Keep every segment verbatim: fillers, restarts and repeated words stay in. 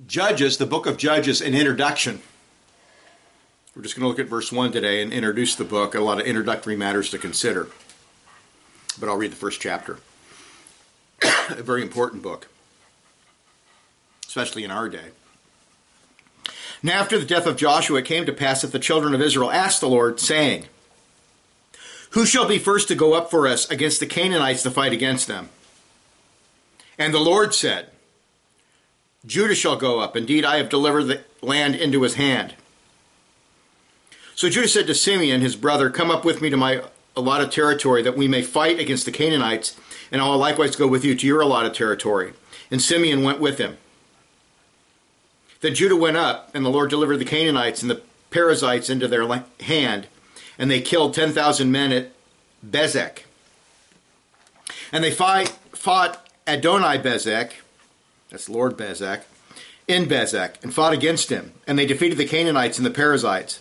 Judges, the book of Judges, an introduction. We're just going to look at verse one today and introduce the book. A lot of introductory matters to consider. But I'll read the first chapter. A very important book, especially in our day. Now after the death of Joshua, it came to pass that the children of Israel asked the Lord, saying, "Who shall be first to go up for us against the Canaanites to fight against them?" And the Lord said, "Judah shall go up. Indeed, I have delivered the land into his hand." So Judah said to Simeon, his brother, "Come up with me to my allotted territory, that we may fight against the Canaanites, and I will likewise go with you to your allotted territory." And Simeon went with him. Then Judah went up, and the Lord delivered the Canaanites and the Perizzites into their hand, and they killed ten thousand men at Bezek. And they fight, fought Adoni-Bezek, that's Lord Bezek, in Bezek, and fought against him. And they defeated the Canaanites and the Perizzites.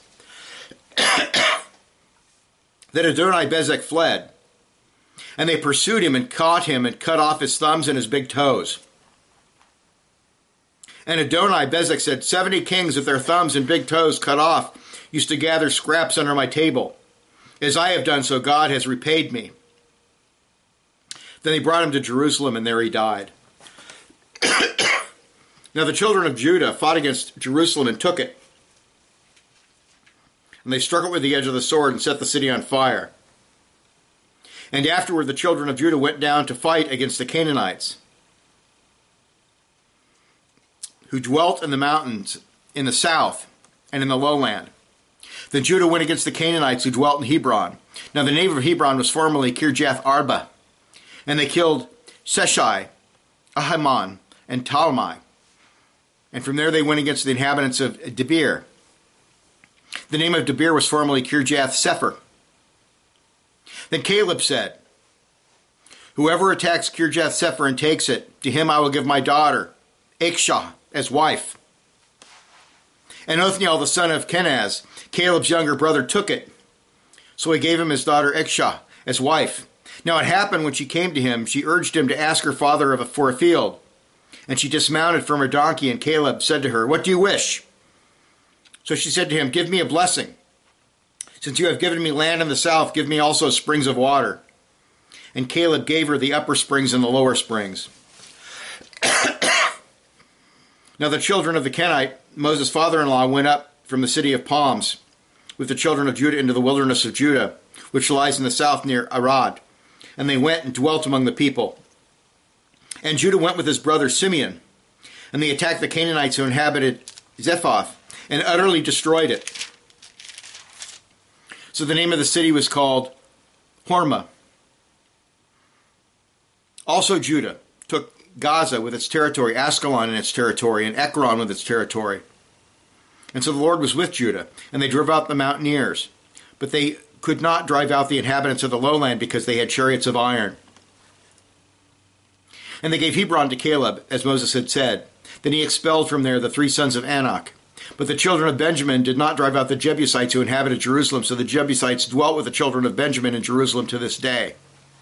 Then Adoni-Bezek fled, and they pursued him and caught him and cut off his thumbs and his big toes. And Adoni-Bezek said, Seventy kings with their thumbs and big toes cut off used to gather scraps under my table. As I have done, so God has repaid me. Then they brought him to Jerusalem, and there he died. Now the children of Judah fought against Jerusalem and took it. And they struck it with the edge of the sword and set the city on fire. And afterward the children of Judah went down to fight against the Canaanites, who dwelt in the mountains in the south and in the lowland. Then Judah went against the Canaanites who dwelt in Hebron. Now the name of Hebron was formerly Kirjath Arba. And they killed Sheshai, Ahiman, and Talmai. And from there they went against the inhabitants of Debir. The name of Debir was formerly Kirjath Sepher. Then Caleb said, Whoever attacks Kirjath Sepher and takes it, to him I will give my daughter, Akshah, as wife. And Othniel, the son of Kenaz, Caleb's younger brother, took it. So he gave him his daughter Akshah as wife. Now it happened when she came to him, she urged him to ask her father of a, for a field. And she dismounted from her donkey, and Caleb said to her, What do you wish? So she said to him, Give me a blessing. Since you have given me land in the south, give me also springs of water. And Caleb gave her the upper springs and the lower springs. Now the children of the Kenite, Moses' father-in-law, went up from the city of Palms with the children of Judah into the wilderness of Judah, which lies in the south near Arad. And they went and dwelt among the people. And Judah went with his brother Simeon, and they attacked the Canaanites who inhabited Zephath, and utterly destroyed it. So the name of the city was called Hormah. Also Judah took Gaza with its territory, Askelon and its territory, and Ekron with its territory. And so the Lord was with Judah, and they drove out the mountaineers. But they could not drive out the inhabitants of the lowland because they had chariots of iron. And they gave Hebron to Caleb, as Moses had said. Then he expelled from there the three sons of Anak. But the children of Benjamin did not drive out the Jebusites who inhabited Jerusalem, so the Jebusites dwelt with the children of Benjamin in Jerusalem to this day.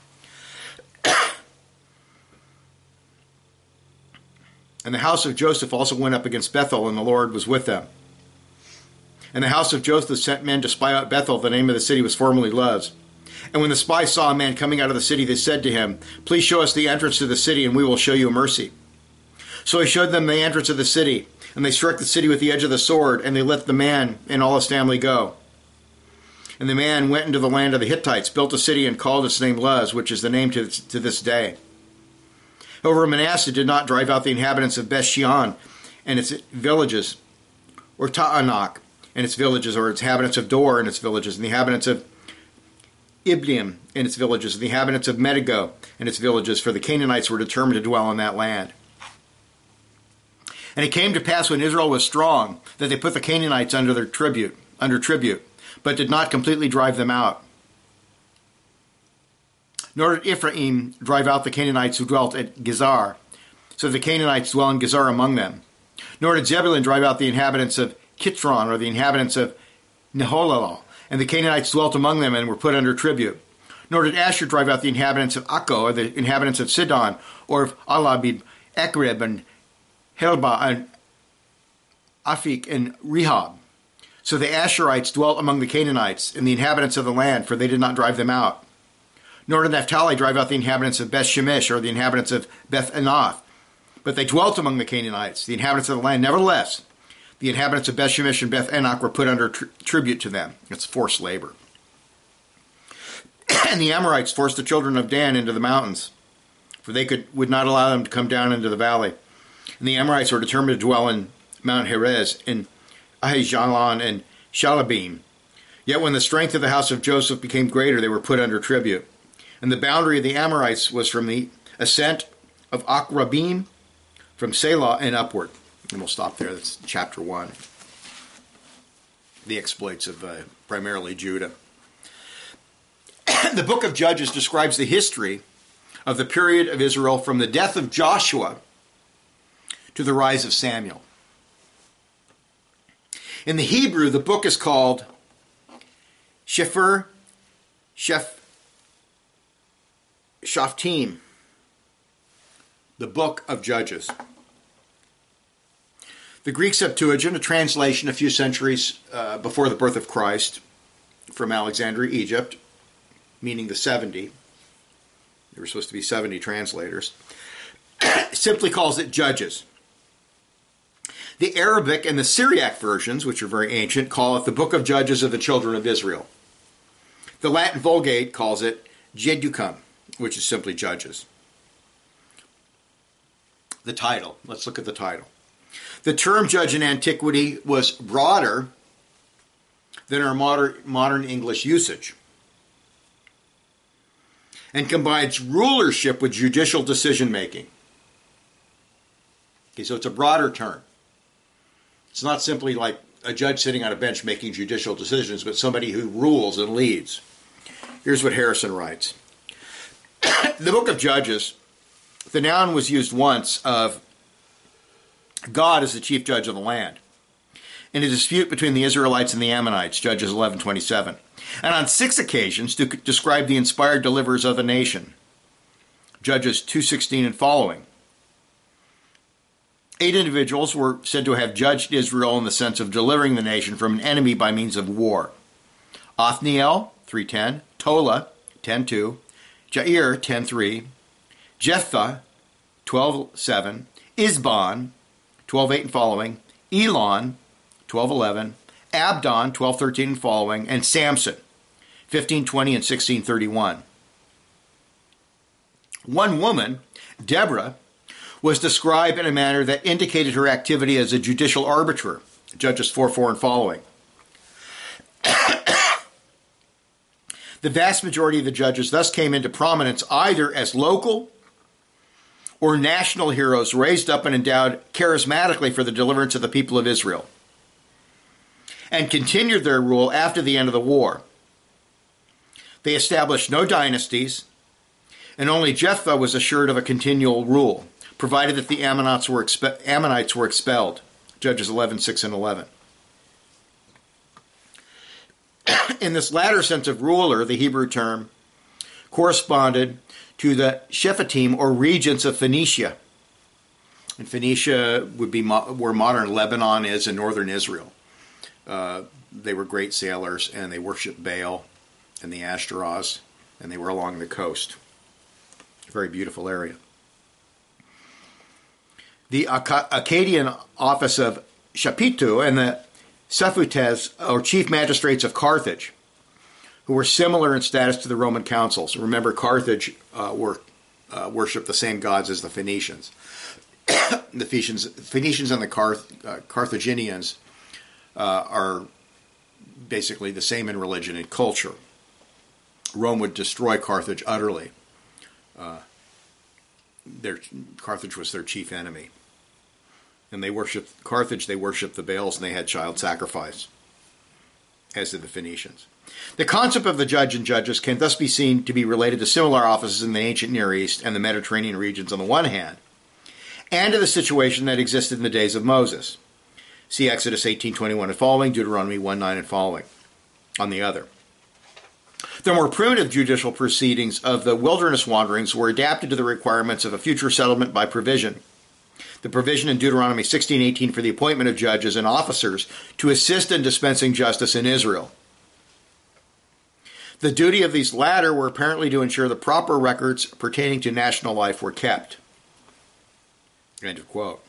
And the house of Joseph also went up against Bethel, and the Lord was with them. And the house of Joseph sent men to spy out Bethel. The name of the city was formerly Luz. And when the spies saw a man coming out of the city, they said to him, Please show us the entrance to the city, and we will show you mercy. So he showed them the entrance of the city, and they struck the city with the edge of the sword, and they let the man and all his family go. And the man went into the land of the Hittites, built a city, and called its name Luz, which is the name to, to this day. However, Manasseh did not drive out the inhabitants of Beth-shean and its villages, or Ta'anak and its villages, or its inhabitants of Dor and its villages, and the inhabitants of Ibleam and its villages, and the inhabitants of Medigo and its villages, for the Canaanites were determined to dwell in that land. And it came to pass when Israel was strong that they put the Canaanites under their tribute, under tribute, but did not completely drive them out. Nor did Ephraim drive out the Canaanites who dwelt at Gezer, so the Canaanites dwell in Gezer among them. Nor did Zebulun drive out the inhabitants of Kitron, or the inhabitants of Neholal, and the Canaanites dwelt among them and were put under tribute. Nor did Asher drive out the inhabitants of Akko, or the inhabitants of Sidon, or of Alabib, Ekrib, and Helba, and Aphik, and Rehob. So the Asherites dwelt among the Canaanites and the inhabitants of the land, for they did not drive them out. Nor did Naphtali drive out the inhabitants of Beth Shemesh or the inhabitants of Beth Anath. But they dwelt among the Canaanites, the inhabitants of the land. Nevertheless, the inhabitants of Beth Shemesh and Beth Enoch were put under tr- tribute to them. It's forced labor. And the Amorites forced the children of Dan into the mountains, for they could would not allow them to come down into the valley. And the Amorites were determined to dwell in Mount Heres, in Ahijalon and Shalabim. Yet when the strength of the house of Joseph became greater, they were put under tribute. And the boundary of the Amorites was from the ascent of Akrabim, from Selah and upward. And we'll stop there. That's chapter one. The exploits of uh, primarily Judah. The book of Judges describes the history of the period of Israel from the death of Joshua to the rise of Samuel. In the Hebrew, the book is called Shefer Shef Shaftim, the book of Judges. The Greek Septuagint, a translation a few centuries uh, before the birth of Christ from Alexandria, Egypt, meaning the seventy. There were supposed to be seventy translators. Simply calls it Judges. The Arabic and the Syriac versions, which are very ancient, call it the Book of Judges of the Children of Israel. The Latin Vulgate calls it Judicum, which is simply Judges. The title. Let's look at the title. The term judge in antiquity was broader than our modern, modern English usage, and combines rulership with judicial decision-making. Okay, so it's a broader term. It's not simply like a judge sitting on a bench making judicial decisions, but somebody who rules and leads. Here's what Harrison writes. The book of Judges, the noun was used once of God as the chief judge of the land in a dispute between the Israelites and the Ammonites, Judges eleven twenty-seven, and on six occasions to describe the inspired deliverers of the nation, Judges two sixteen and following. Eight individuals were said to have judged Israel in the sense of delivering the nation from an enemy by means of war. Othniel, three ten, Tola, ten two, Jair, ten three, Jephthah, twelve seven, Isban, twelve eight and following, Elon, twelve eleven, Abdon, twelve thirteen and following, and Samson, fifteen twenty and sixteen thirty-one. One woman, Deborah, was described in a manner that indicated her activity as a judicial arbiter, Judges four four and following. The vast majority of the judges thus came into prominence either as local or national heroes raised up and endowed charismatically for the deliverance of the people of Israel, and continued their rule after the end of the war. They established no dynasties, and only Jephthah was assured of a continual rule, provided that the Ammonites were, expe- Ammonites were expelled, Judges eleven six and eleven. In this latter sense of ruler, the Hebrew term corresponded to the Shephatim, or regents of Phoenicia. And Phoenicia would be mo- where modern Lebanon is in northern Israel. Uh, they were great sailors, and they worshipped Baal and the Ashtaroths, and they were along the coast. A very beautiful area. The Akkadian office of Shapitu and the Sephutes, or chief magistrates of Carthage, who were similar in status to the Roman consuls. Remember, Carthage uh, were, uh, worshipped the same gods as the Phoenicians. The Phoenicians, Phoenicians and the Carth, uh, Carthaginians uh, are basically the same in religion and culture. Rome would destroy Carthage utterly. Uh, their, Carthage was their chief enemy. And they worshipped Carthage, they worshipped the Baals, and they had child sacrifice, as did the Phoenicians. The concept of the judge and judges can thus be seen to be related to similar offices in the ancient Near East and the Mediterranean regions on the one hand, and to the situation that existed in the days of Moses. See Exodus eighteen twenty-one and following, Deuteronomy one nine and following, on the other. The more primitive judicial proceedings of the wilderness wanderings were adapted to the requirements of a future settlement by provision. the provision in Deuteronomy sixteen eighteen for the appointment of judges and officers to assist in dispensing justice in Israel. The duty of these latter were apparently to ensure the proper records pertaining to national life were kept. End of quote.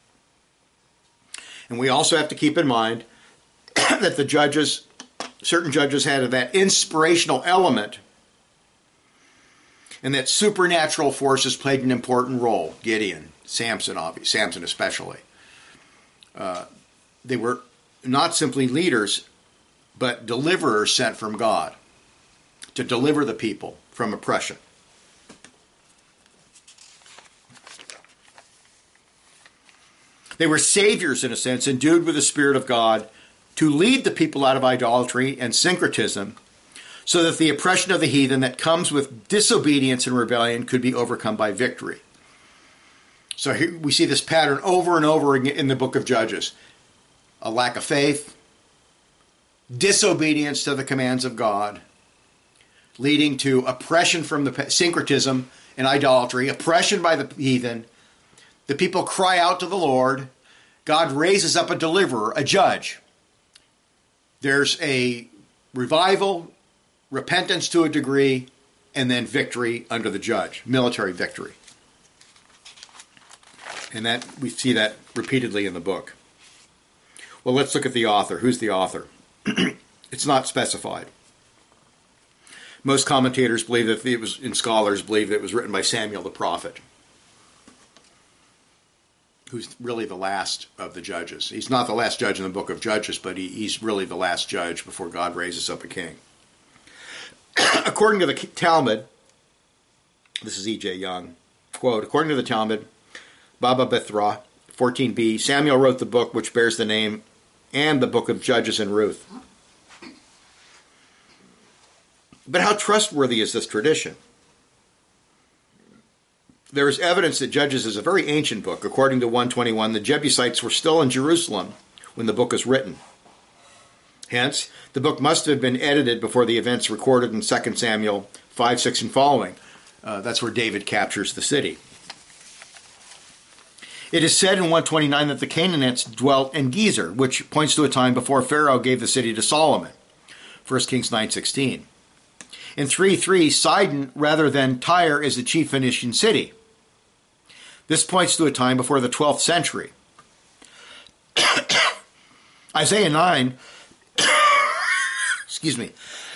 And we also have to keep in mind that the judges, certain judges had that inspirational element, and that supernatural forces played an important role. Gideon, Samson, obviously, Samson especially. Uh, they were not simply leaders, but deliverers sent from God to deliver the people from oppression. They were saviors, in a sense, endued with the Spirit of God to lead the people out of idolatry and syncretism so that the oppression of the heathen that comes with disobedience and rebellion could be overcome by victory. So here we see this pattern over and over again in the book of Judges. A lack of faith, disobedience to the commands of God, leading to oppression from the syncretism and idolatry, oppression by the heathen. The people cry out to the Lord. God raises up a deliverer, a judge. There's a revival, repentance to a degree, and then victory under the judge, military victory. And that we see that repeatedly in the book. Well, let's look at the author. Who's the author? It's not specified. Most commentators believe that it was, and scholars believe that it was written by Samuel the prophet, who's really the last of the judges. He's not the last judge in the book of Judges, but he, he's really the last judge before God raises up a king. According to the Talmud, this is E J Young, quote, according to the Talmud, Baba Bethra, fourteen b, Samuel wrote the book which bears the name and the book of Judges and Ruth. But how trustworthy is this tradition? There is evidence that Judges is a very ancient book. According to one twenty-one, the Jebusites were still in Jerusalem when the book was written. Hence, the book must have been edited before the events recorded in Second Samuel five, six, and following. Uh, that's where David captures the city. It is said in one twenty-nine that the Canaanites dwelt in Gezer, which points to a time before Pharaoh gave the city to Solomon. First Kings nine sixteen. In three three, Sidon rather than Tyre is the chief Phoenician city. This points to a time before the twelfth century. Isaiah nine, excuse me,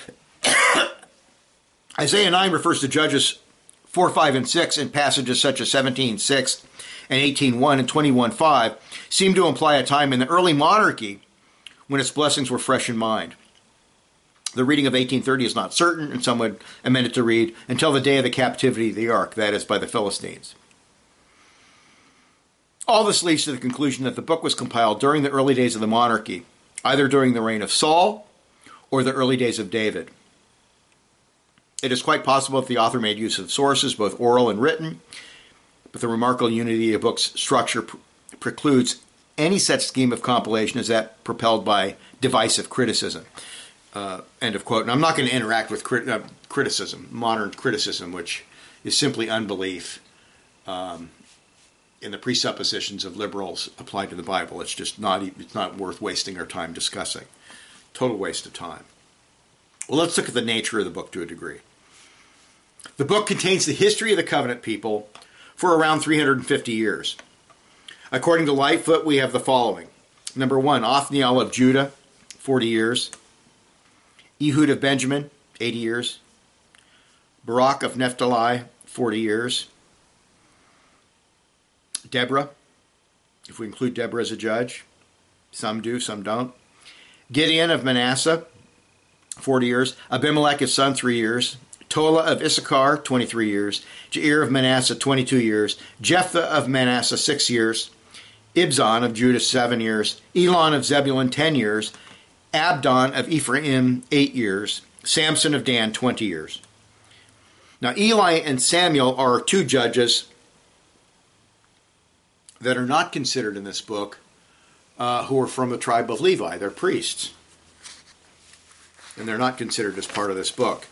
Isaiah nine refers to Judges four, five, and six, and passages such as seventeen six and eighteen one and twenty-one five seem to imply a time in the early monarchy when its blessings were fresh in mind. The reading of eighteen thirty is not certain, and some would amend it to read, until the day of the captivity of the ark, that is, by the Philistines. All this leads to the conclusion that the book was compiled during the early days of the monarchy, either during the reign of Saul or the early days of David. It is quite possible that the author made use of sources, both oral and written, but the remarkable unity of the book's structure pre- precludes any such scheme of compilation as that propelled by divisive criticism. Uh, end of quote. And I'm not going to interact with crit- uh, criticism, modern criticism, which is simply unbelief um, in the presuppositions of liberals applied to the Bible. It's just not, it's not worth wasting our time discussing. Total waste of time. Well, let's look at the nature of the book to a degree. The book contains the history of the covenant people for around three hundred fifty years. According to Lightfoot, we have the following. Number one, Othniel of Judah, forty years. Ehud of Benjamin, eighty years. Barak of Naphtali, forty years. Deborah, if we include Deborah as a judge. Some do, some don't. Gideon of Manasseh, forty years. Abimelech, his son, three years. Tola of Issachar, twenty-three years. Jair of Manasseh, twenty-two years. Jephthah of Manasseh, six years. Ibzan of Judah, seven years. Elon of Zebulun, ten years. Abdon of Ephraim, eight years. Samson of Dan, twenty years. Now, Eli and Samuel are two judges that are not considered in this book, uh, who are from the tribe of Levi. They're priests. And they're not considered as part of this book.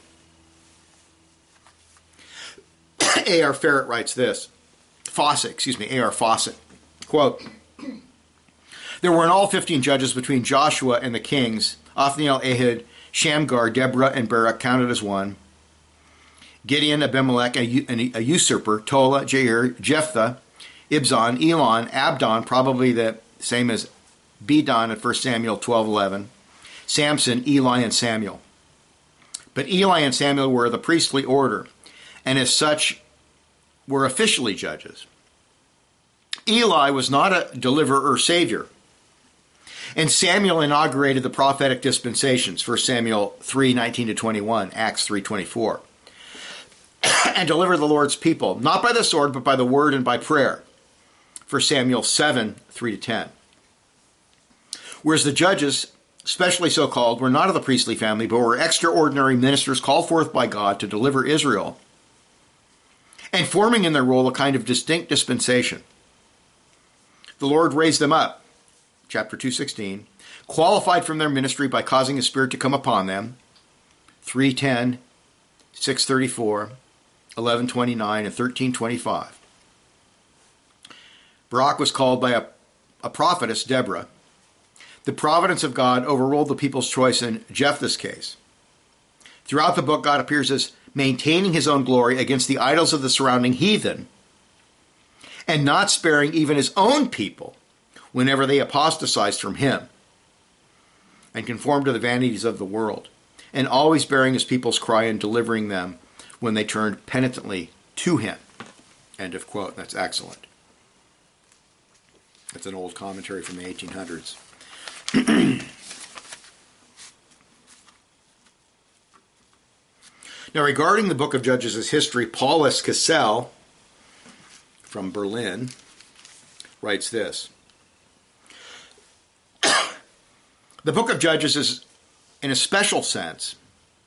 A R Ferret writes this. Fawcett, excuse me, A R Fawcett. Quote, there were in all fifteen judges between Joshua and the kings, Othniel, Ehud, Shamgar, Deborah, and Barak counted as one, Gideon, Abimelech, a, a usurper, Tola, Jair, Jephthah, Ibzan, Elon, Abdon, probably the same as Bedon at First Samuel twelve eleven, Samson, Eli, and Samuel. But Eli and Samuel were of the priestly order, and as such were officially judges. Eli was not a deliverer or savior, and Samuel inaugurated the prophetic dispensations, First Samuel three nineteen to twenty-one, Acts three twenty-four, and delivered the Lord's people, not by the sword, but by the word and by prayer, First Samuel seven three to ten. Whereas the judges, specially so called, were not of the priestly family, but were extraordinary ministers called forth by God to deliver Israel, and forming in their role a kind of distinct dispensation. The Lord raised them up, chapter two sixteen, qualified from their ministry by causing His Spirit to come upon them, three ten, six thirty-four, eleven twenty-nine, and thirteen twenty-five. Barak was called by a, a prophetess, Deborah. The providence of God overruled the people's choice in Jephthah's case. Throughout the book, God appears as maintaining His own glory against the idols of the surrounding heathen, and not sparing even His own people whenever they apostatized from Him and conformed to the vanities of the world, and always bearing His people's cry and delivering them when they turned penitently to Him. End of quote. That's excellent. That's an old commentary from the eighteen hundreds. Now, regarding the book of Judges' history, Paulus Cassell from Berlin writes this. The book of Judges is, in a special sense,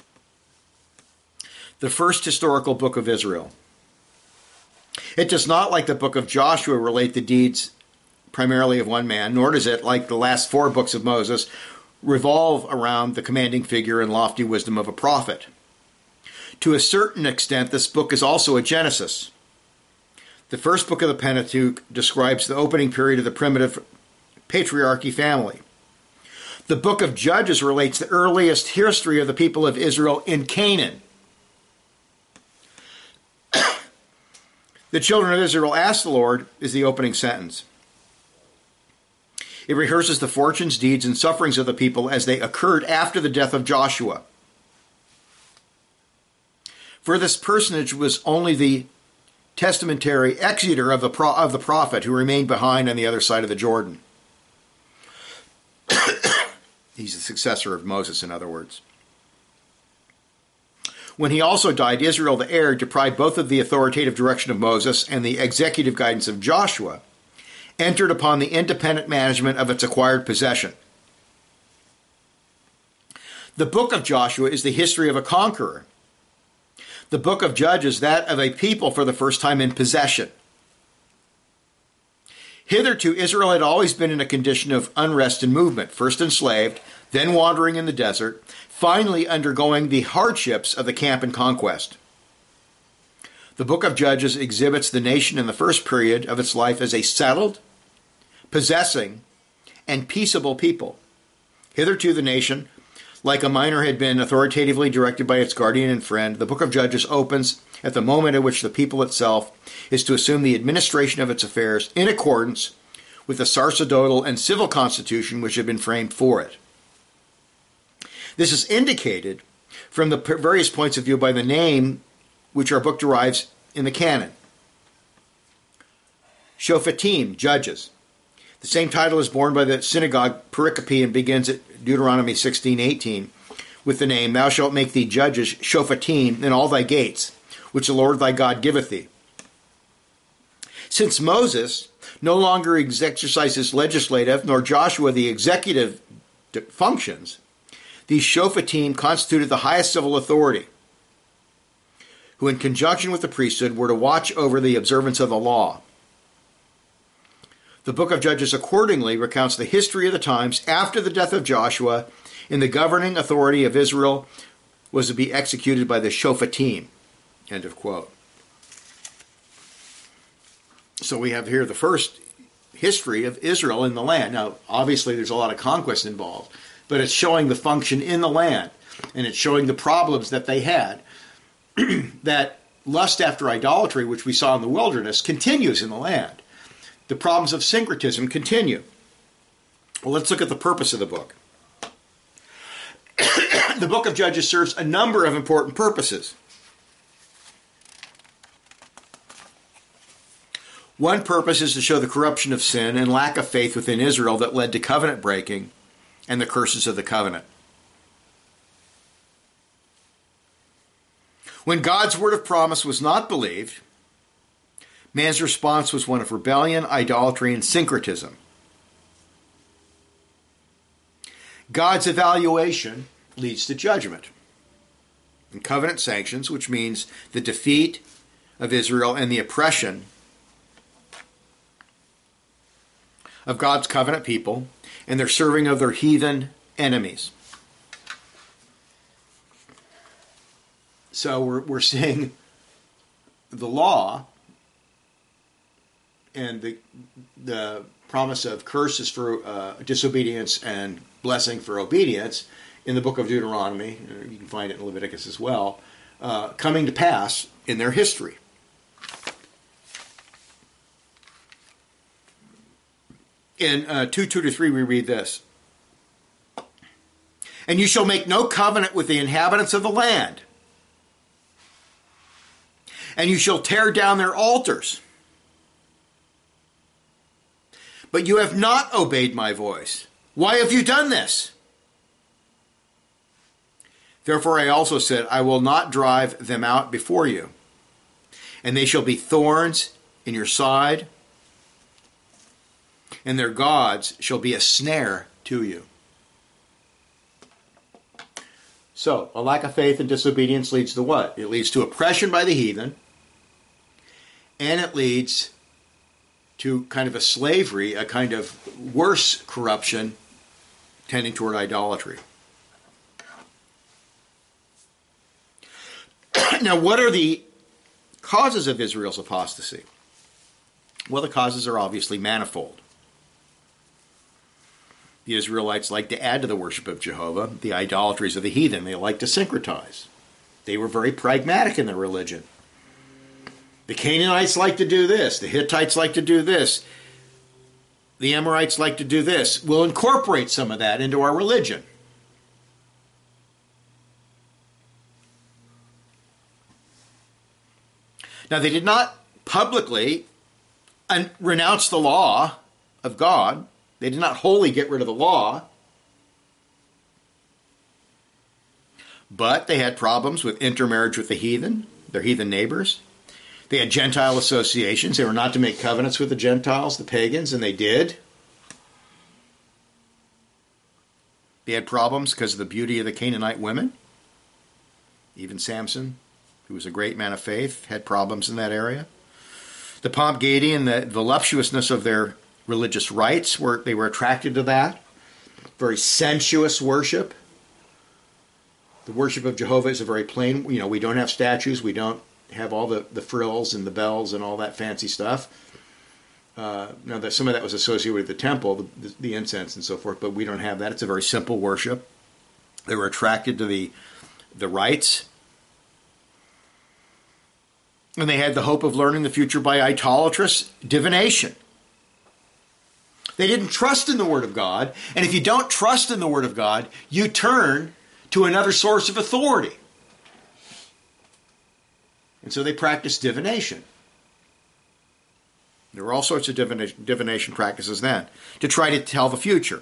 the first historical book of Israel. It does not, like the book of Joshua, relate the deeds primarily of one man, nor does it, like the last four books of Moses, revolve around the commanding figure and lofty wisdom of a prophet. To a certain extent, this book is also a Genesis. The first book of the Pentateuch describes the opening period of the primitive patriarchy family. The book of Judges relates the earliest history of the people of Israel in Canaan. The children of Israel asked the Lord is the opening sentence. It rehearses the fortunes, deeds, and sufferings of the people as they occurred after the death of Joshua. For this personage was only the testamentary executor of the, pro- of the prophet who remained behind on the other side of the Jordan. He's the successor of Moses, in other words. When he also died, Israel, the heir, deprived both of the authoritative direction of Moses and the executive guidance of Joshua, entered upon the independent management of its acquired possession. The book of Joshua is the history of a conqueror. The book of Judges, that of a people for the first time in possession. Hitherto, Israel had always been in a condition of unrest and movement, first enslaved, then wandering in the desert, finally undergoing the hardships of the camp and conquest. The book of Judges exhibits the nation in the first period of its life as a settled, possessing, and peaceable people. Hitherto the nation, like a minor, had been authoritatively directed by its guardian and friend. The book of Judges opens at the moment at which the people itself is to assume the administration of its affairs in accordance with the sacerdotal and civil constitution which had been framed for it. This is indicated from the various points of view by the name which our book derives in the canon. Shophatim, Judges. The same title is borne by the synagogue pericope and begins at Deuteronomy sixteen eighteen with the name, Thou shalt make thee judges, Shophatim, in all thy gates, which the Lord thy God giveth thee. Since Moses no longer exercises legislative, nor Joshua the executive functions, these Shophatim constituted the highest civil authority, who in conjunction with the priesthood were to watch over the observance of the law. The book of Judges accordingly recounts the history of the times after the death of Joshua, and the governing authority of Israel was to be executed by the Shophatim. End of quote. So we have here the first history of Israel in the land. Now, obviously, there's a lot of conquest involved, but it's showing the function in the land, and it's showing the problems that they had. That lust after idolatry, which we saw in the wilderness, continues in the land. The problems of syncretism continue. Well, let's look at the purpose of the book. The book of Judges serves a number of important purposes. One purpose is to show the corruption of sin and lack of faith within Israel that led to covenant breaking and the curses of the covenant. When God's word of promise was not believed, man's response was one of rebellion, idolatry, and syncretism. God's evaluation leads to judgment and covenant sanctions, which means the defeat of Israel and the oppression of God's covenant people and their serving of their heathen enemies. So we're, we're seeing the law and the, the promise of curses for uh, disobedience and blessing for obedience in the book of Deuteronomy, you can find it in Leviticus as well, uh, coming to pass in their history. In uh, two two to three, we read this. And you shall make no covenant with the inhabitants of the land, and you shall tear down their altars. But you have not obeyed my voice. Why have you done this? Therefore I also said, I will not drive them out before you, and they shall be thorns in your side, and their gods shall be a snare to you. So, a lack of faith and disobedience leads to what? It leads to oppression by the heathen, and it leads to kind of a slavery, a kind of worse corruption tending toward idolatry. Now, what are the causes of Israel's apostasy? Well, the causes are obviously manifold. The Israelites liked to add to the worship of Jehovah the idolatries of the heathen. They liked to syncretize. They were very pragmatic in their religion. The Canaanites like to do this. The Hittites like to do this. The Amorites like to do this. We'll incorporate some of that into our religion. Now, they did not publicly renounce the law of God. They did not wholly get rid of the law. But they had problems with intermarriage with the heathen, their heathen neighbors. They had Gentile associations. They were not to make covenants with the Gentiles, the pagans, and they did. They had problems because of the beauty of the Canaanite women. Even Samson, who was a great man of faith, had problems in that area. The pomp, gaiety, and the voluptuousness of their religious rites, were they were attracted to that. Very sensuous worship. The worship of Jehovah is a very plain, you know, we don't have statues, we don't have all the, the frills and the bells and all that fancy stuff. Uh, now, that some of that was associated with the temple, the, the incense and so forth, but we don't have that. It's a very simple worship. They were attracted to the, the rites. And they had the hope of learning the future by idolatrous divination. They didn't trust in the Word of God. And if you don't trust in the Word of God, you turn to another source of authority. And so they practiced divination. There were all sorts of divination, divination practices then to try to tell the future.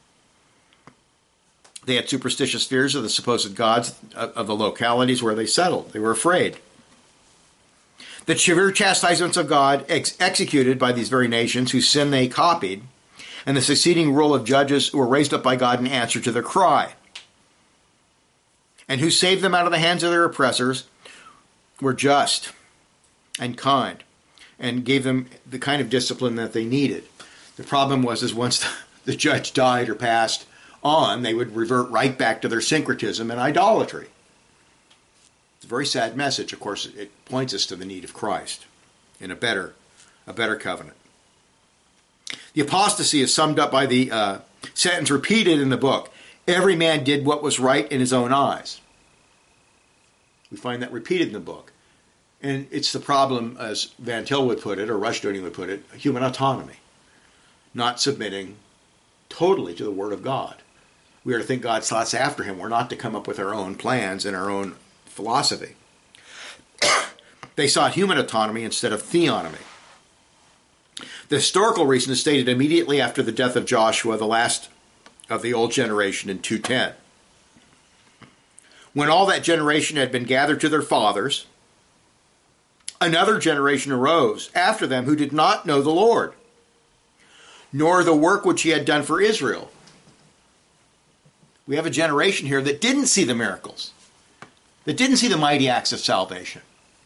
They had superstitious fears of the supposed gods of the localities where they settled. They were afraid. The severe chastisements of God ex- executed by these very nations whose sin they copied, and the succeeding rule of judges who were raised up by God in answer to their cry, and who saved them out of the hands of their oppressors, were just and kind, and gave them the kind of discipline that they needed. The problem was is once the, the judge died or passed on, they would revert right back to their syncretism and idolatry. It's a very sad message. Of course, it points us to the need of Christ in a better, a better covenant. The apostasy is summed up by the uh, sentence repeated in the book. Every man did what was right in his own eyes. We find that repeated in the book. And it's the problem, as Van Til would put it, or Rushdoony would put it, human autonomy. Not submitting totally to the Word of God. We are to think God's thoughts after Him. We're not to come up with our own plans and our own philosophy. They sought human autonomy instead of theonomy. The historical reason is stated immediately after the death of Joshua, the last of the old generation, in two ten. When all that generation had been gathered to their fathers, another generation arose after them who did not know the Lord, nor the work which He had done for Israel. We have a generation here that didn't see the miracles, that didn't see the mighty acts of salvation.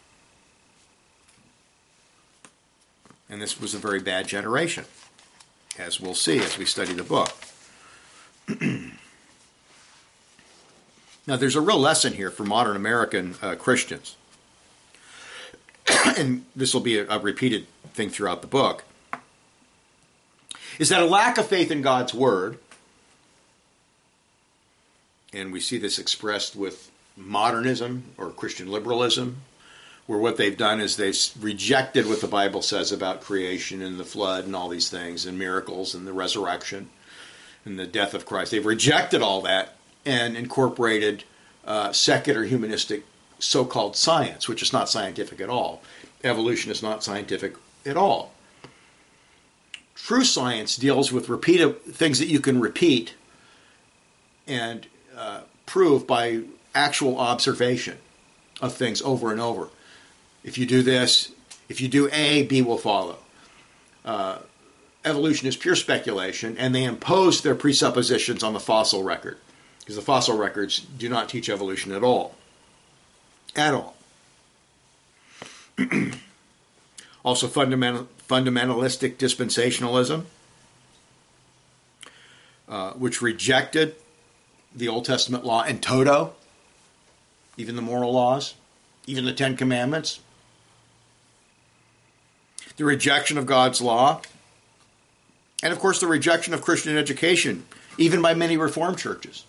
And this was a very bad generation, as we'll see as we study the book. Now, there's a real lesson here for modern American uh, Christians. And this will be a, a repeated thing throughout the book, is that a lack of faith in God's Word, and we see this expressed with modernism or Christian liberalism, where what they've done is they've rejected what the Bible says about creation and the flood and all these things, and miracles and the resurrection and the death of Christ. They've rejected all that and incorporated uh, secular humanistic so-called science, which is not scientific at all. Evolution is not scientific at all. True science deals with repeated things that you can repeat and uh, prove by actual observation of things over and over. If you do this, if you do A, B will follow. Uh, evolution is pure speculation, and they impose their presuppositions on the fossil record, because the fossil records do not teach evolution at all. At all. Also, fundamental, fundamentalistic dispensationalism, uh, which rejected the Old Testament law in toto, even the moral laws, even the Ten Commandments. The rejection of God's law, and of course the rejection of Christian education, even by many Reformed churches.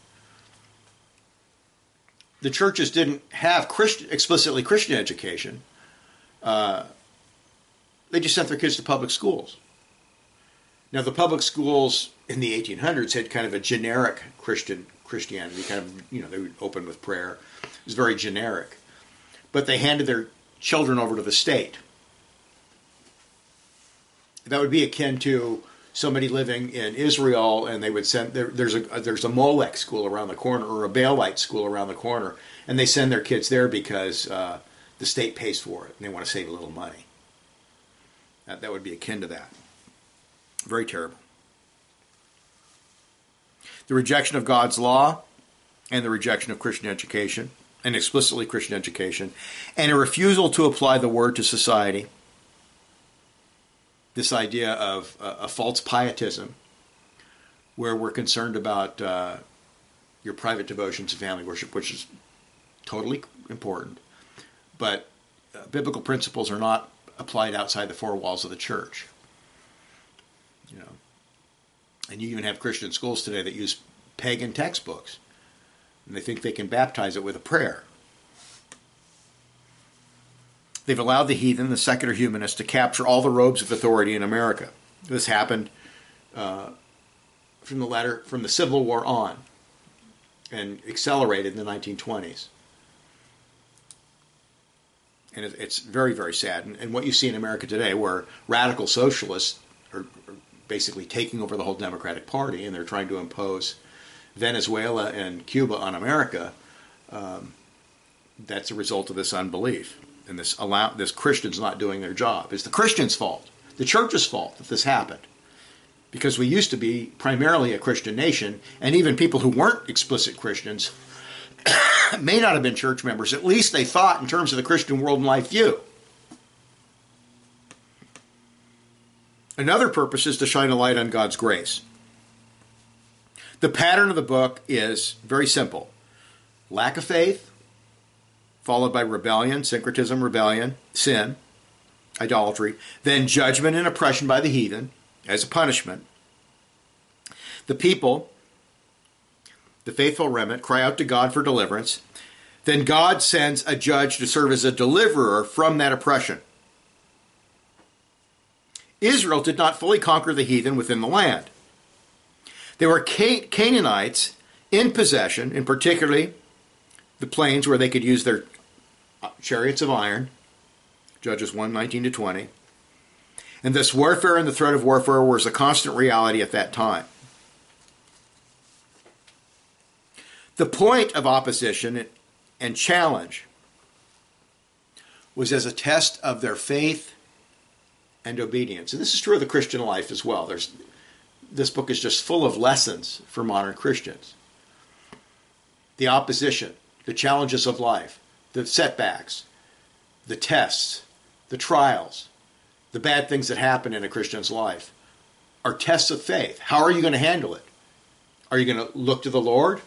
The churches didn't have Christian, explicitly Christian education. Uh, they just sent their kids to public schools. Now, the public schools in the eighteen hundreds had kind of a generic Christian Christianity, kind of, you know, they would open with prayer. It was very generic. But they handed their children over to the state. That would be akin to somebody living in Israel, and they would send there, there's a there's a Molech school around the corner, or a Baalite school around the corner, and they send their kids there because uh, the state pays for it, and they want to save a little money. That that would be akin to that. Very terrible. The rejection of God's law, and the rejection of Christian education, and explicitly Christian education, and a refusal to apply the Word to society. This idea of uh, a false pietism, where we're concerned about uh, your private devotions and family worship, which is totally important, but uh, biblical principles are not applied outside the four walls of the church. You know, and you even have Christian schools today that use pagan textbooks, and they think they can baptize it with a prayer. They've allowed the heathen, the secular humanists, to capture all the robes of authority in America. This happened uh, from the latter, from the Civil War on, and accelerated in the nineteen twenties. And it, it's very, very sad. And, and what you see in America today, where radical socialists are, are basically taking over the whole Democratic Party, and they're trying to impose Venezuela and Cuba on America, um, that's a result of this unbelief. And this allow this Christians not doing their job. It's the Christians' fault, the church's fault that this happened. Because we used to be primarily a Christian nation, and even people who weren't explicit Christians may not have been church members. At least they thought in terms of the Christian world and life view. Another purpose is to shine a light on God's grace. The pattern of the book is very simple. Lack of faith, followed by rebellion, syncretism, rebellion, sin, idolatry, then judgment and oppression by the heathen, as a punishment, the people, the faithful remnant, cry out to God for deliverance. Then God sends a judge to serve as a deliverer from that oppression. Israel did not fully conquer the heathen within the land. There were Can- Canaanites in possession, in particularly the plains where they could use their chariots of iron, Judges one, nineteen to twenty. And this warfare and the threat of warfare was a constant reality at that time. The point of opposition and challenge was as a test of their faith and obedience. And this is true of the Christian life as well. There's, this book is just full of lessons for modern Christians. The opposition, the challenges of life, the setbacks, the tests, the trials, the bad things that happen in a Christian's life are tests of faith. How are you going to handle it? Are you going to look to the Lord?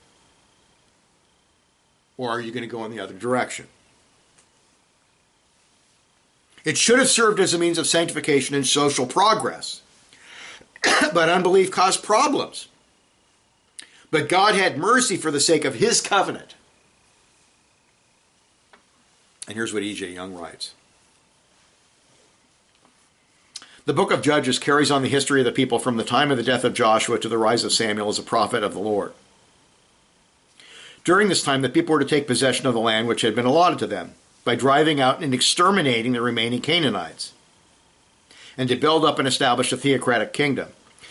Or are you going to go in the other direction? It should have served as a means of sanctification and social progress. But unbelief caused problems. But God had mercy for the sake of his covenant. And here's what E J Young writes. The book of Judges carries on the history of the people from the time of the death of Joshua to the rise of Samuel as a prophet of the Lord. During this time, the people were to take possession of the land which had been allotted to them by driving out and exterminating the remaining Canaanites, and to build up and establish a theocratic kingdom.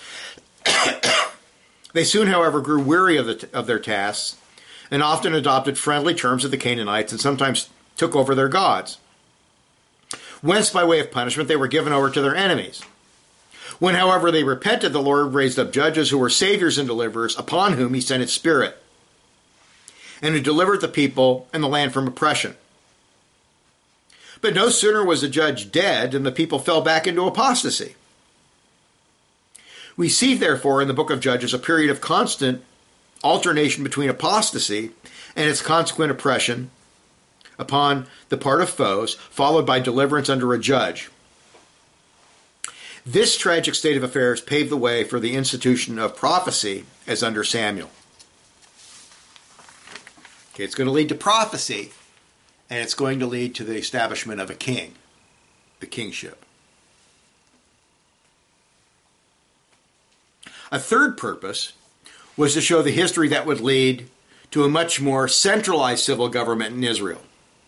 They soon, however, grew weary of, the, of their tasks and often adopted friendly terms with the Canaanites and sometimes took over their gods. Whence, by way of punishment, they were given over to their enemies. When, however, they repented, the Lord raised up judges who were saviors and deliverers, upon whom he sent his Spirit, and who delivered the people and the land from oppression. But no sooner was the judge dead than the people fell back into apostasy. We see, therefore, in the book of Judges a period of constant alternation between apostasy and its consequent oppression upon the part of foes, followed by deliverance under a judge. This tragic state of affairs paved the way for the institution of prophecy as under Samuel. Okay, it's going to lead to prophecy, and it's going to lead to the establishment of a king, the kingship. A third purpose was to show the history that would lead to a much more centralized civil government in Israel.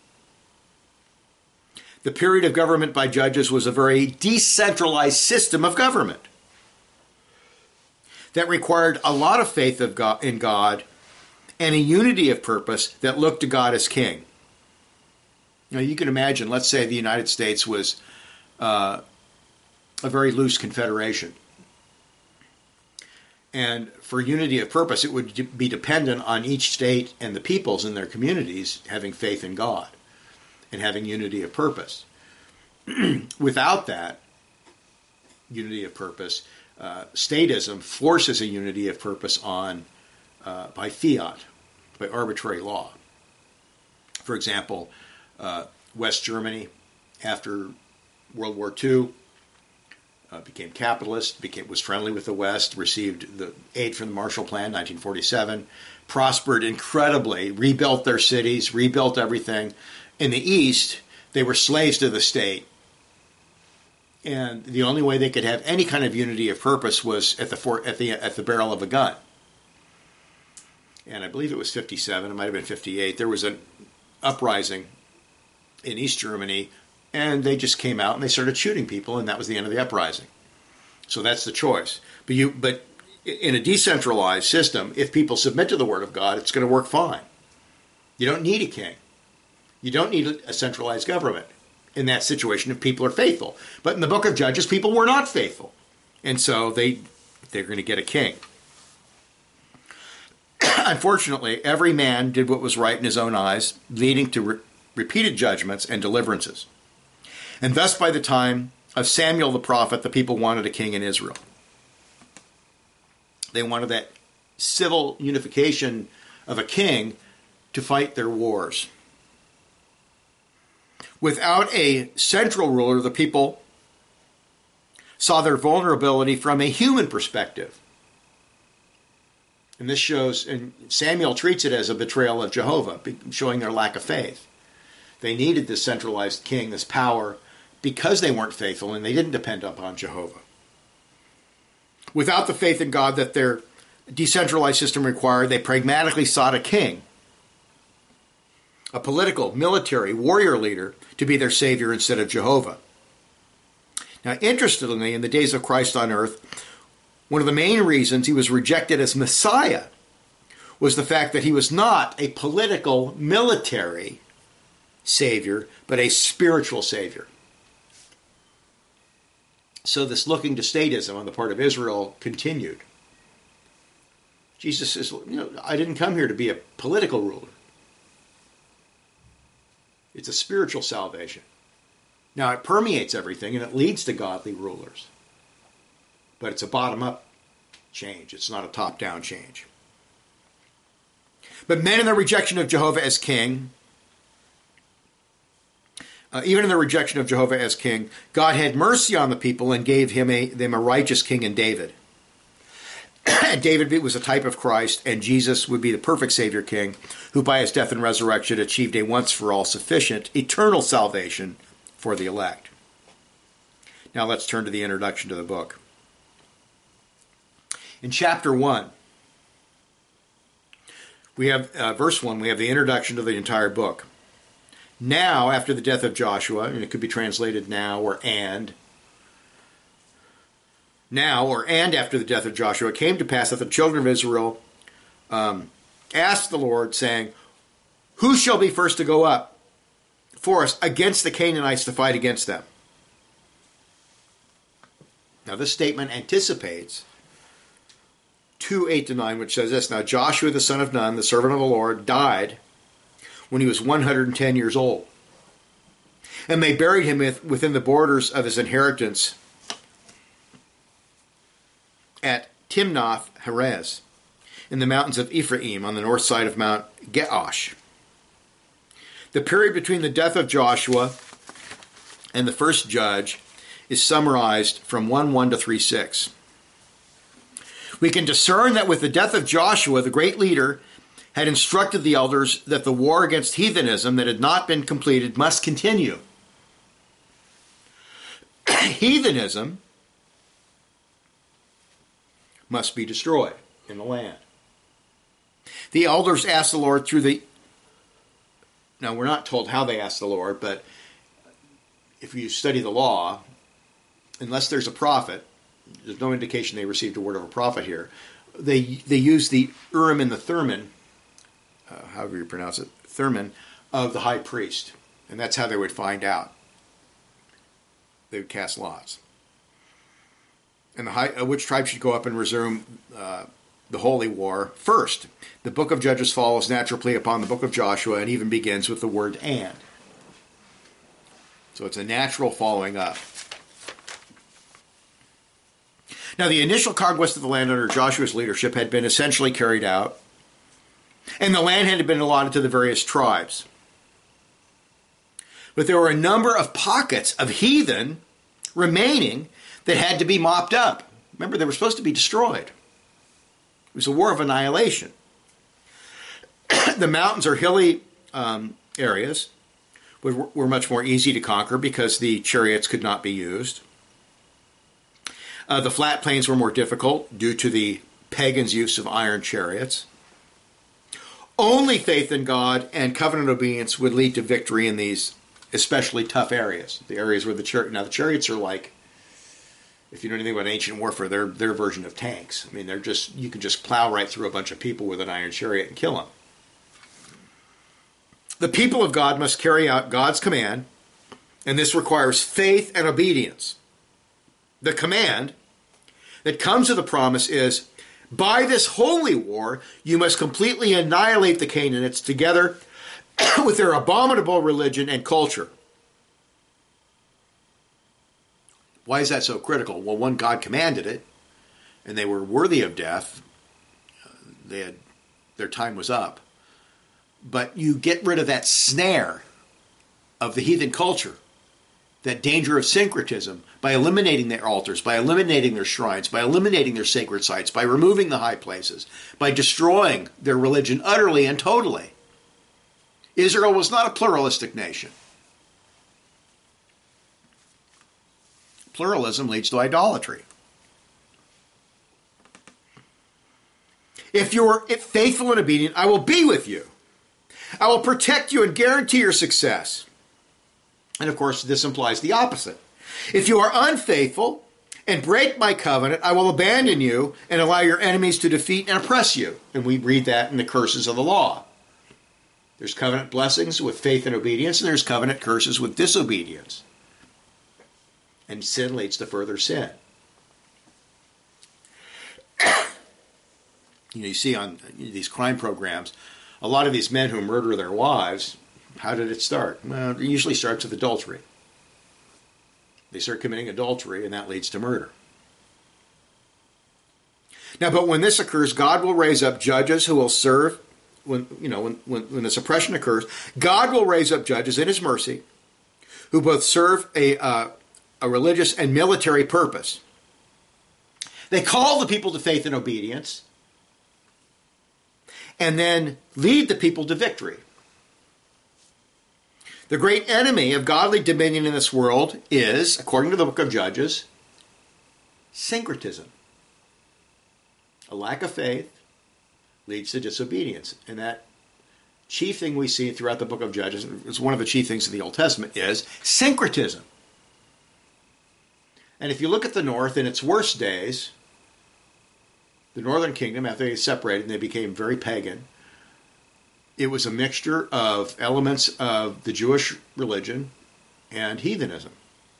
The period of government by judges was a very decentralized system of government that required a lot of faith of God, in God and a unity of purpose that looked to God as king. Now, you can imagine, let's say the United States was uh, a very loose confederation. And for unity of purpose, it would be dependent on each state and the peoples in their communities having faith in God and having unity of purpose. Without that unity of purpose, uh, statism forces a unity of purpose on uh, by fiat, by arbitrary law. For example, uh, West Germany, after World War Two, uh, became capitalist, became was friendly with the West, received the aid from the Marshall Plan, nineteen forty-seven, prospered incredibly, rebuilt their cities, rebuilt everything. In the East, they were slaves to the state. And the only way they could have any kind of unity of purpose was at the for, at the at the barrel of a gun. And I believe it was fifty-seven, it might have been fifty-eight. There was an uprising in East Germany, and they just came out and they started shooting people, and that was the end of the uprising. So that's the choice. But you, but in a decentralized system, if people submit to the Word of God, it's going to work fine. You don't need a king. You don't need a centralized government in that situation if people are faithful. But in the book of Judges, people were not faithful. And so they, they're going to get a king. Unfortunately, every man did what was right in his own eyes, leading to re- repeated judgments and deliverances. And thus, by the time of Samuel the prophet, the people wanted a king in Israel. They wanted that civil unification of a king to fight their wars. Without a central ruler, the people saw their vulnerability from a human perspective. And this shows, and Samuel treats it as a betrayal of Jehovah, showing their lack of faith. They needed this centralized king, this power, because they weren't faithful and they didn't depend upon Jehovah. Without the faith in God that their decentralized system required, they pragmatically sought a king, a political, military, warrior leader to be their savior instead of Jehovah. Now, interestingly, in the days of Christ on earth, one of the main reasons he was rejected as Messiah was the fact that he was not a political, military savior, but a spiritual savior. So this looking to statism on the part of Israel continued. Jesus says, you know, I didn't come here to be a political ruler. It's a spiritual salvation. Now, it permeates everything and it leads to godly rulers. But it's a bottom-up change. It's not a top-down change. But men in their rejection of Jehovah as king, uh, even in their rejection of Jehovah as king, God had mercy on the people and gave him a, them a righteous king in David. David was a type of Christ, and Jesus would be the perfect Savior King, who by his death and resurrection achieved a once-for-all sufficient, eternal salvation for the elect. Now let's turn to the introduction to the book. In chapter one, we have, uh, verse one, we have the introduction to the entire book. Now, after the death of Joshua, and it could be translated now or and, now or and after the death of Joshua, it came to pass that the children of Israel um, asked the Lord, saying, who shall be first to go up for us against the Canaanites to fight against them? Now this statement anticipates two, eight to nine, which says this, now Joshua the son of Nun, the servant of the Lord, died when he was one hundred ten years old. And they buried him within the borders of his inheritance at Timnath Heres, in the mountains of Ephraim, on the north side of Mount Gaash. The period between the death of Joshua and the first judge is summarized from one one to three six. We can discern that with the death of Joshua, the great leader had instructed the elders that the war against heathenism that had not been completed must continue. Heathenism must be destroyed in the land. The elders asked the Lord through the... Now, we're not told how they asked the Lord, but if you study the law, unless there's a prophet, there's no indication they received a word of a prophet here. They they use the Urim and the Thummim, uh, however you pronounce it, Thummim, of the high priest. And that's how they would find out. They would cast lots. And the high, uh, which tribe should go up and resume uh, the holy war first. The book of Judges follows naturally upon the book of Joshua and even begins with the word and. So it's a natural following up. Now, the initial conquest of the land under Joshua's leadership had been essentially carried out, and the land had been allotted to the various tribes. But there were a number of pockets of heathen remaining that had to be mopped up. Remember, they were supposed to be destroyed. It was a war of annihilation. The mountains or hilly um, areas were, were much more easy to conquer because the chariots could not be used. Uh, the flat plains were more difficult due to the pagans' use of iron chariots. Only faith in God and covenant obedience would lead to victory in these especially tough areas. The areas where the chariot, now the chariots are like, if you know anything about ancient warfare, they're their version of tanks. I mean, they're just, you can just plow right through a bunch of people with an iron chariot and kill them. The people of God must carry out God's command, and this requires faith and obedience. The command that comes with the promise is, by this holy war, you must completely annihilate the Canaanites together with their abominable religion and culture. Why is that so critical? Well, one, God commanded it, and they were worthy of death. They had, their time was up. But you get rid of that snare of the heathen culture, that danger of syncretism by eliminating their altars, by eliminating their shrines, by eliminating their sacred sites, by removing the high places, by destroying their religion utterly and totally. Israel was not a pluralistic nation. Pluralism leads to idolatry. If you are faithful and obedient, I will be with you. I will protect you and guarantee your success. And of course, this implies the opposite. If you are unfaithful and break my covenant, I will abandon you and allow your enemies to defeat and oppress you. And we read that in the curses of the law. There's covenant blessings with faith and obedience, and there's covenant curses with disobedience. And sin leads to further sin. You know, you see on these crime programs, a lot of these men who murder their wives, how did it start? Well, it usually starts with adultery. They start committing adultery, and that leads to murder. Now, but when this occurs, God will raise up judges who will serve. When you know when, when when this oppression occurs, God will raise up judges in His mercy, who both serve a uh, a religious and military purpose. They call the people to faith and obedience, and then lead the people to victory. The great enemy of godly dominion in this world is, according to the book of Judges, syncretism. A lack of faith leads to disobedience. And that chief thing we see throughout the book of Judges, it's one of the chief things of the Old Testament, is syncretism. And if you look at the north in its worst days, the northern kingdom, after they separated and they became very pagan, it was a mixture of elements of the Jewish religion and heathenism.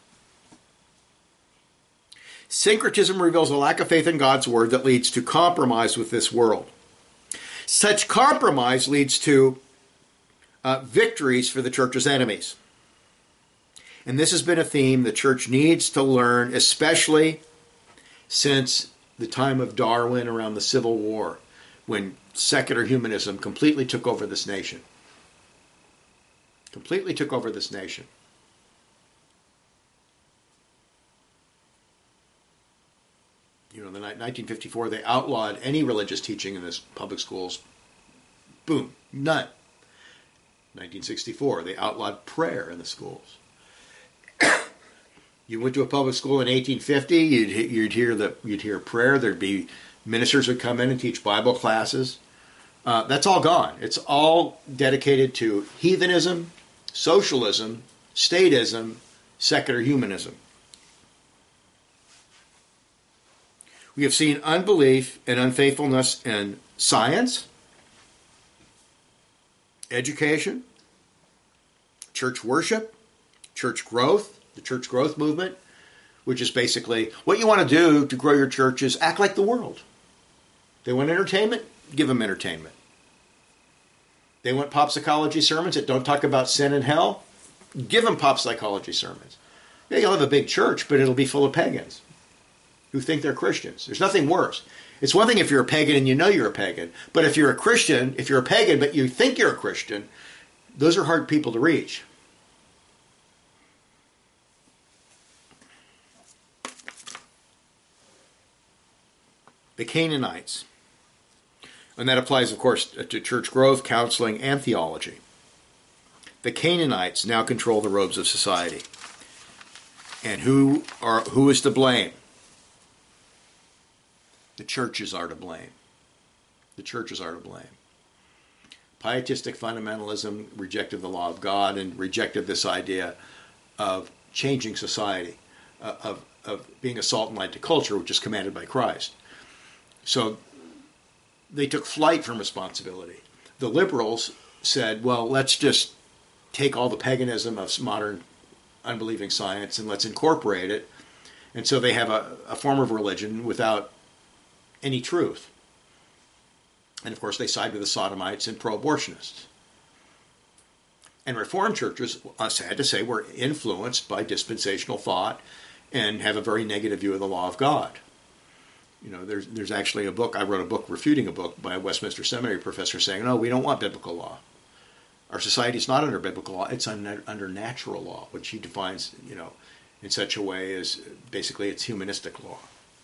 Syncretism reveals a lack of faith in God's word that leads to compromise with this world. Such compromise leads to uh, victories for the church's enemies. And this has been a theme the church needs to learn, especially since the time of Darwin around the Civil War, when secular humanism completely took over this nation. Completely took over this nation. You know, in nineteen fifty-four, they outlawed any religious teaching in the public schools. Boom, none. nineteen sixty-four, they outlawed prayer in the schools. You went to a public school in eighteen fifty, you'd, you'd hear the you'd hear prayer. There'd be ministers would come in and teach Bible classes. Uh, that's all gone. It's all dedicated to heathenism, socialism, statism, secular humanism. We have seen unbelief and unfaithfulness in science, education, church worship, church growth, the church growth movement, which is basically what you want to do to grow your church is act like the world. They want entertainment? Give them entertainment. They want pop psychology sermons that don't talk about sin and hell? Give them pop psychology sermons. Yeah, you'll have a big church, but it'll be full of pagans who think they're Christians. There's nothing worse. It's one thing if you're a pagan and you know you're a pagan, but if you're a Christian, if you're a pagan but you think you're a Christian, those are hard people to reach. The Canaanites. And that applies, of course, to church growth, counseling, and theology. The Canaanites now control the robes of society. And who are who is to blame? The churches are to blame. The churches are to blame. Pietistic fundamentalism rejected the law of God and rejected this idea of changing society, uh, of, of being a salt and light to culture, which is commanded by Christ. So they took flight from responsibility. The liberals said, well, let's just take all the paganism of modern unbelieving science and let's incorporate it. And so they have a, a form of religion without any truth. And of course they side with the sodomites and pro-abortionists. And Reformed churches, sad to say, were influenced by dispensational thought and have a very negative view of the law of God. You know, there's there's actually a book, I wrote a book refuting a book by a Westminster Seminary professor saying, no, we don't want biblical law. Our society is not under biblical law; it's under, under natural law, which he defines, you know, in such a way as basically it's humanistic law.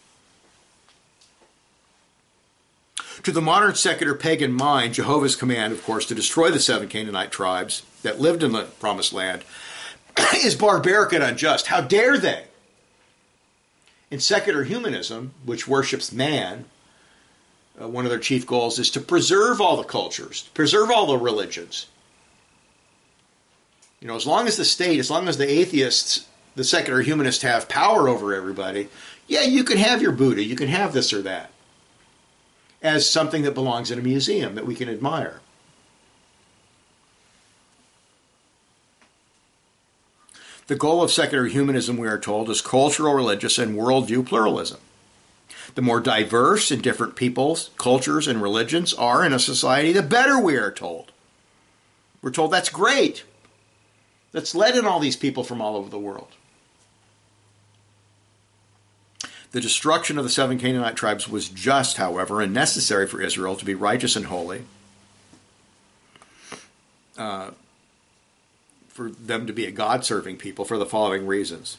To the modern secular pagan mind, Jehovah's command, of course, to destroy the seven Canaanite tribes that lived in the Promised Land is barbaric and unjust. How dare they? In secular humanism, which worships man, uh, one of their chief goals is to preserve all the cultures, preserve all the religions. You know, as long as the state, as long as the atheists, the secular humanists have power over everybody, yeah, you can have your Buddha, you can have this or that, as something that belongs in a museum that we can admire. The goal of secular humanism, we are told, is cultural, religious, and worldview pluralism. The more diverse and different peoples, cultures, and religions are in a society, the better, we are told. We're told that's great. Let's let in all these people from all over the world. The destruction of the seven Canaanite tribes was just, however, and necessary for Israel to be righteous and holy, uh, for them to be a God-serving people for the following reasons.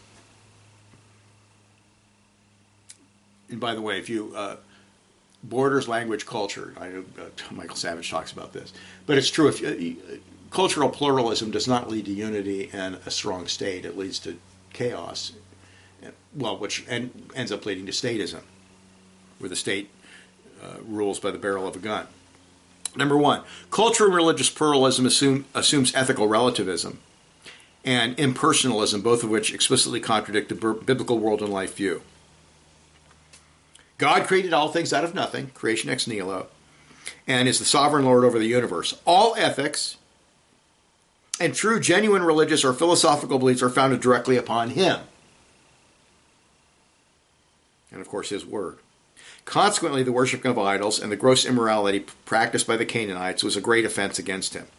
And by the way, if you, uh, borders, language, culture, I know uh, Michael Savage talks about this, but it's true, if uh, cultural pluralism does not lead to unity and a strong state, it leads to chaos. Well, which en- ends up leading to statism, where the state uh, rules by the barrel of a gun. Number one, cultural and religious pluralism assume, assumes ethical relativism and impersonalism, both of which explicitly contradict the b- biblical world and life view. God created all things out of nothing, creation ex nihilo, and is the sovereign Lord over the universe. All ethics and true, genuine religious or philosophical beliefs are founded directly upon him. And of course his word. Consequently, the worship of idols and the gross immorality practiced by the Canaanites was a great offense against him.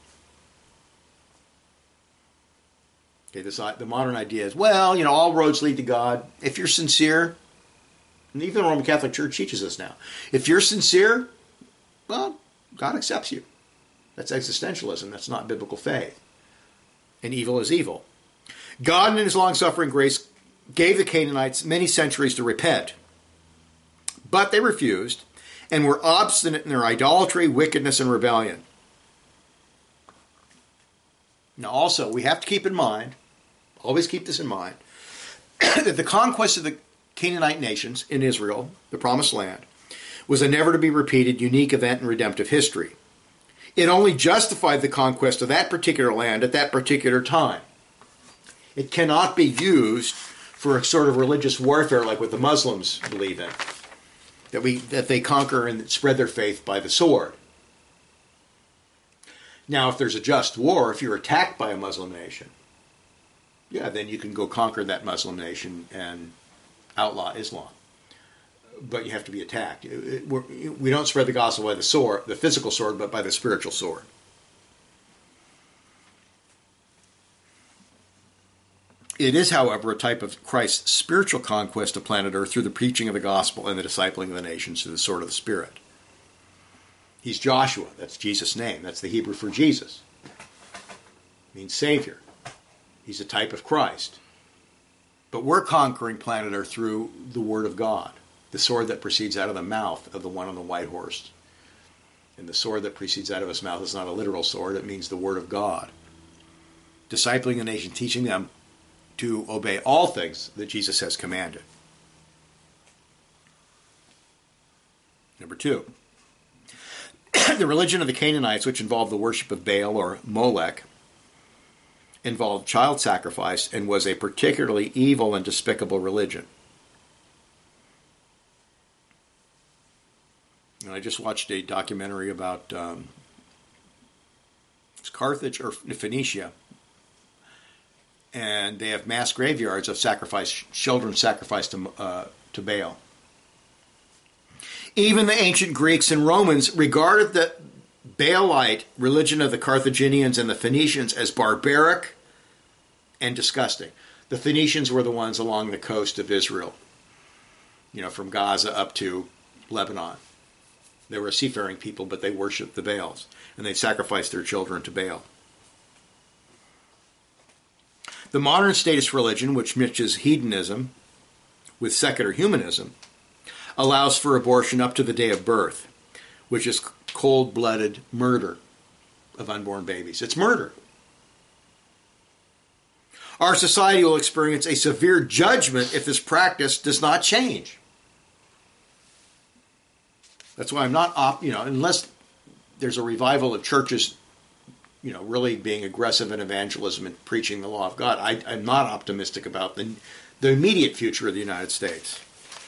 Okay, this, the modern idea is, well, you know, all roads lead to God. If you're sincere, and even the Roman Catholic Church teaches us now, if you're sincere, well, God accepts you. That's existentialism. That's not biblical faith. And evil is evil. God, in his long-suffering grace, gave the Canaanites many centuries to repent. But they refused and were obstinate in their idolatry, wickedness, and rebellion. Now also, we have to keep in mind, always keep this in mind, that the conquest of the Canaanite nations in Israel, the Promised Land, was a never-to-be-repeated, unique event in redemptive history. It only justified the conquest of that particular land at that particular time. It cannot be used for a sort of religious warfare like what the Muslims believe in. That we that they conquer and spread their faith by the sword. Now, if there's a just war, if you're attacked by a Muslim nation, yeah, then you can go conquer that Muslim nation and outlaw Islam. But you have to be attacked. It, it, we're, we don't spread the gospel by the sword, the physical sword, but by the spiritual sword. It is, however, a type of Christ's spiritual conquest of planet Earth through the preaching of the gospel and the discipling of the nations through the sword of the Spirit. He's Joshua. That's Jesus' name. That's the Hebrew for Jesus. It means Savior. He's a type of Christ. But we're conquering planet Earth through the Word of God, the sword that proceeds out of the mouth of the one on the white horse. And the sword that proceeds out of his mouth is not a literal sword. It means the Word of God. Discipling the nation, teaching them to obey all things that Jesus has commanded. Number two, the religion of the Canaanites, which involved the worship of Baal or Molech, involved child sacrifice and was a particularly evil and despicable religion. And I just watched a documentary about um, it's Carthage or Phoenicia. And they have mass graveyards of sacrifice, children sacrificed to, uh, to Baal. Even the ancient Greeks and Romans regarded the Baalite religion of the Carthaginians and the Phoenicians as barbaric and disgusting. The Phoenicians were the ones along the coast of Israel, you know, from Gaza up to Lebanon. They were a seafaring people, but they worshipped the Baals, and they sacrificed their children to Baal. The modern status religion, which mixes hedonism with secular humanism, allows for abortion up to the day of birth, which is cold-blooded murder of unborn babies. It's murder. Our society will experience a severe judgment if this practice does not change. That's why I'm not, op- you know, unless there's a revival of churches, you know, really being aggressive in evangelism and preaching the law of God, I, I'm not optimistic about the, the immediate future of the United States.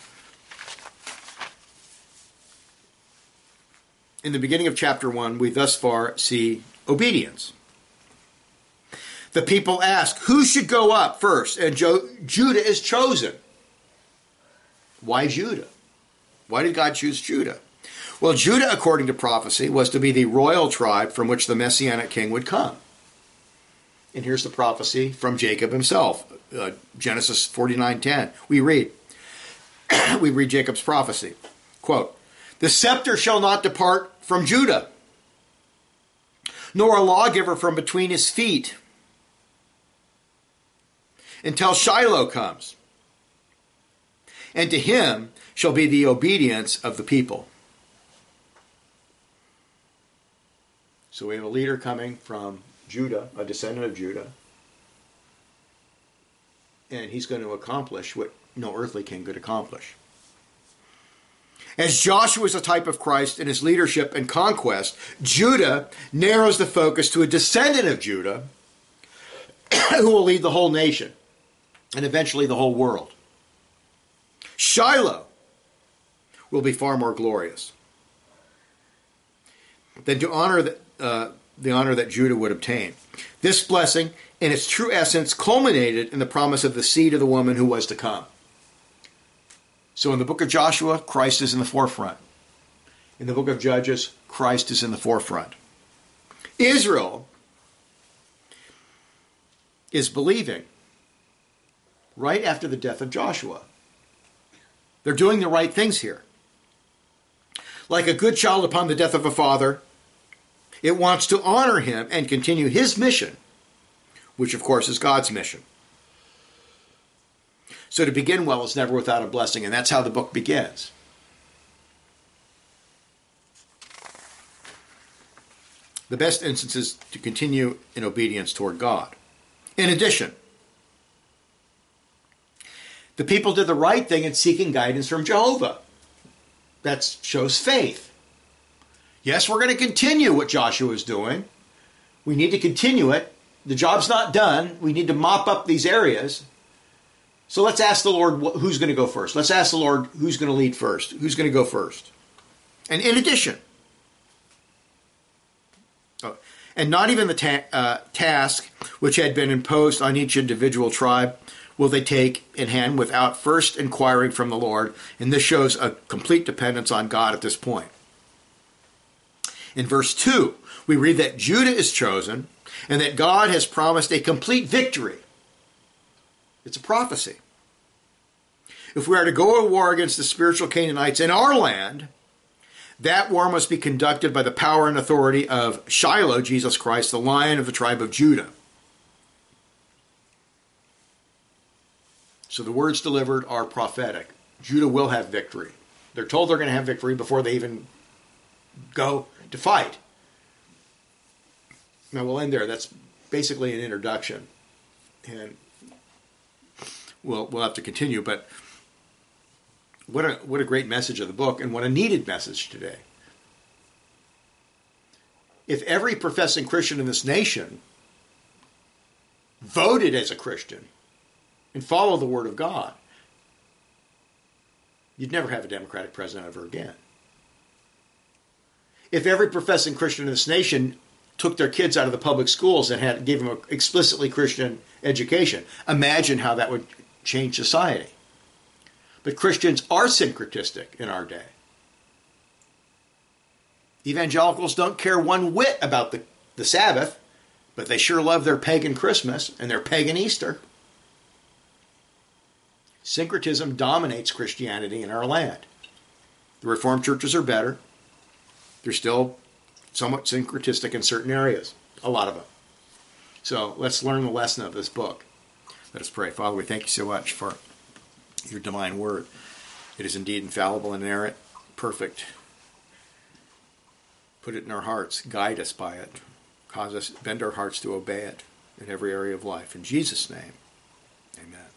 In the beginning of chapter one, we thus far see obedience. The people ask, who should go up first? And Jo- Judah is chosen. Why Judah? Why did God choose Judah? Well, Judah, according to prophecy, was to be the royal tribe from which the Messianic king would come. And here's the prophecy from Jacob himself, uh, Genesis forty-nine ten. We read, we read Jacob's prophecy. Quote, the scepter shall not depart from Judah, nor a lawgiver from between his feet, until Shiloh comes, and to him shall be the obedience of the people. So we have a leader coming from Judah, a descendant of Judah, and he's going to accomplish what no earthly king could accomplish. As Joshua is a type of Christ in his leadership and conquest, Judah narrows the focus to a descendant of Judah who will lead the whole nation and eventually the whole world. Shiloh will be far more glorious than to honor the, uh, the honor that Judah would obtain. This blessing, in its true essence, culminated in the promise of the seed of the woman who was to come. So in the book of Joshua, Christ is in the forefront. In the book of Judges, Christ is in the forefront. Israel is believing right after the death of Joshua. They're doing the right things here. Like a good child upon the death of a father, it wants to honor him and continue his mission, which of course is God's mission. So to begin well is never without a blessing, and that's how the book begins. The best instance is to continue in obedience toward God. In addition, the people did the right thing in seeking guidance from Jehovah. That shows faith. Yes, we're going to continue what Joshua is doing. We need to continue it. The job's not done. We need to mop up these areas. So let's ask the Lord who's going to go first. Let's ask the Lord who's going to lead first. Who's going to go first? And in addition, oh, and not even the ta- uh, task which had been imposed on each individual tribe will they take in hand without first inquiring from the Lord. And this shows a complete dependence on God at this point. In verse two, we read that Judah is chosen and that God has promised a complete victory. It's a prophecy. If we are to go to war against the spiritual Canaanites in our land, that war must be conducted by the power and authority of Shiloh, Jesus Christ, the Lion of the tribe of Judah. So the words delivered are prophetic. Judah will have victory. They're told they're going to have victory before they even go to fight. Now we'll end there. That's basically an introduction. And we'll, we'll have to continue, but what a, what a great message of the book, and what a needed message today. If every professing Christian in this nation voted as a Christian and followed the Word of God, you'd never have a Democratic president ever again. If every professing Christian in this nation took their kids out of the public schools and had gave them an explicitly Christian education, imagine how that would change society. But Christians are syncretistic in our day. Evangelicals don't care one whit about the, the Sabbath, but they sure love their pagan Christmas and their pagan Easter. Syncretism dominates Christianity in our land. The Reformed churches are better. They're still somewhat syncretistic in certain areas, a lot of them. So let's learn the lesson of this book. Let us pray. Father, we thank you so much for your divine word. It is indeed infallible, inerrant, perfect. Put it in our hearts. Guide us by it. Cause us, bend our hearts to obey it in every area of life. In Jesus' name, amen.